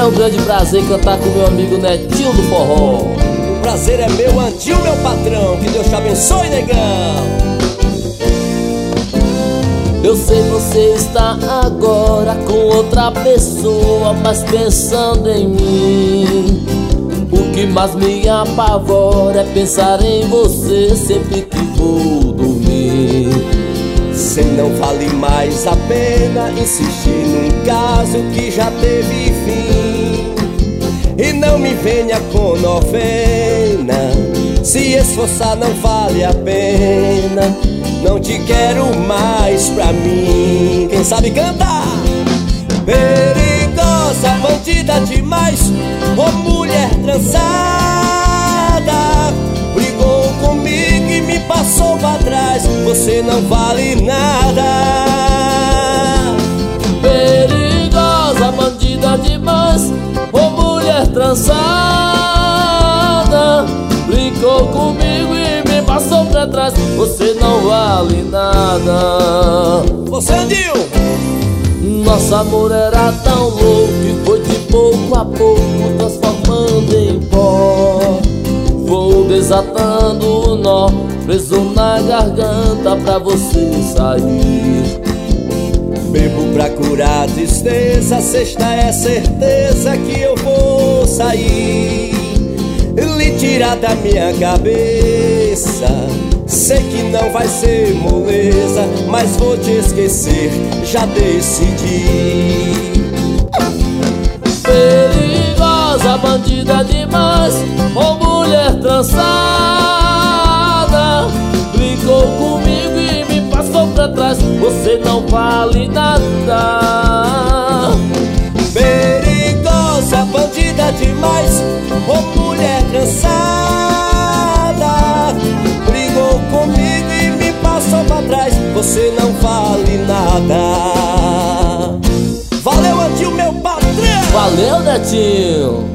um grande prazer cantar com meu amigo Netinho do Forró. O prazer é meu, Andinho, meu patrão. Que Deus te abençoe, negão. Eu sei você está agora com outra pessoa, mas pensando em mim. O que mais me apavora é pensar em você sempre que vou dormir. Cê não vale mais a pena insistir num caso que já teve fim. E não me venha com novena, se esforçar não vale a pena. Não te quero mais pra mim. Quem sabe cantar? Perigosa, bandida demais, ô mulher trançada. Brigou comigo e me passou pra trás. Você não vale nada. Perigosa, bandida demais, ô mulher trançada. Brigou comigo e me passou pra trás. Você não vale nada. Você, Andinho! Nosso amor era tão louco que foi de pouco a pouco transformando em pó. Vou desatando o nó preso na garganta pra você sair. Bebo pra curar a tristeza, sexta é certeza que eu vou sair. Lhe tirar da minha cabeça, sei que não vai ser moleza, mas vou te esquecer, já decidi. Perigosa, bandida demais, ô mulher trançada. Brigou comigo e me passou pra trás. Você não vale nada. Perigosa, bandida demais, ô mulher cansada. Brigou comigo e me passou pra trás. Você não vale nada. Valeu, Andinho, meu patrão. Valeu, Netinho.